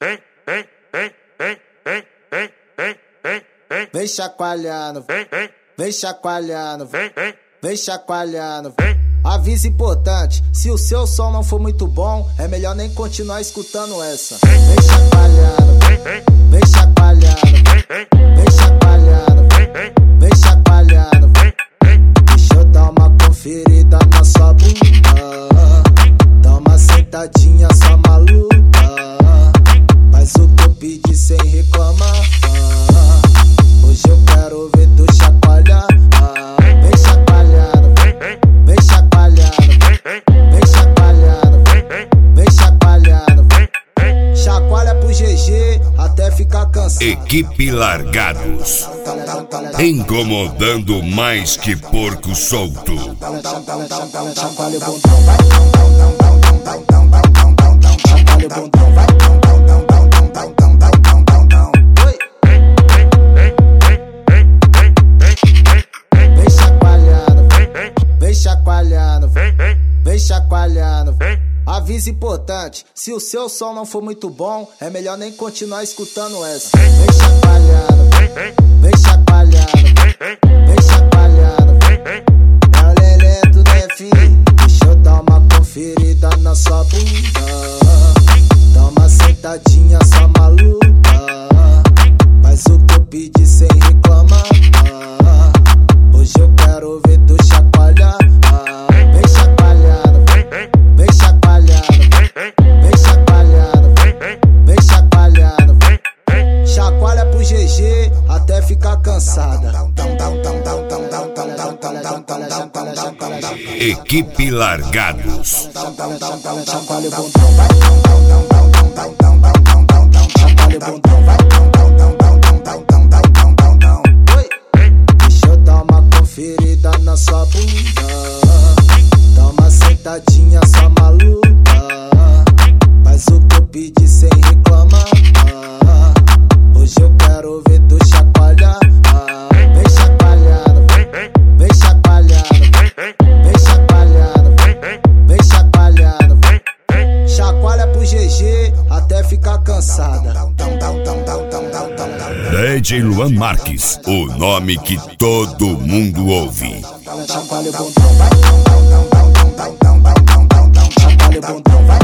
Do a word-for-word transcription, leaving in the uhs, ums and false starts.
Vem chacoalhando, vem chacoalhando, vem chacoalhando. Aviso importante, se o seu som não for muito bom, é melhor nem continuar escutando essa. Vem chacoalhando, vem chacoalhando, vem chacoalhando, vem chacoalhando. Deixa eu dar uma conferida na sua bunda, dá uma sentadinha só maluca, faz o que eu pedi sem reclamar. Hoje eu quero ver tu chacoalhar. Vem chacoalhando, vem chacoalhando, vem chacoalhando, vem chacoalhando. Chacoalha pro G G até ficar cansado. Equipe Largados, incomodando mais que porco solto. Chacoalha o bundão, vai. Chacoalha o bundão, vai. Vem chacoalhando, vem chacoalhando. Aviso importante, se o seu som não for muito bom, é melhor nem continuar escutando essa. Vem chacoalhando, vem chacoalhando, vem chacoalhando. É o lelento, né, filho? Deixa eu dar uma conferida na sua bunda, dá uma sentadinha só maluca, faz o que eu pedi sem reclamar. Hoje eu quero ver tu chacoalhar. Vem chacoalhando, vem chacoalhando, vem chacoalhando, vem chacoalhando. Chacoalha pro G G até ficar cansada. Equipe Largados. Chacoalha o bundão, vai. Chacoalha o bundão, vai. Deixa eu dar uma conferida na sua bunda, dá uma sentadinha só maluca, faz o que eu pedi sem reclamar. Hoje eu quero ver tu chacoalhar. Vem chacoalhando, vem chacoalhando, vem chacoalhando, vem chacoalhando. Chacoalha pro G G até ficar cansada. D J Luan Marques, o nome que todo mundo ouve. Chacoalha o bundão, vai. Chacoalha o bundão, vai.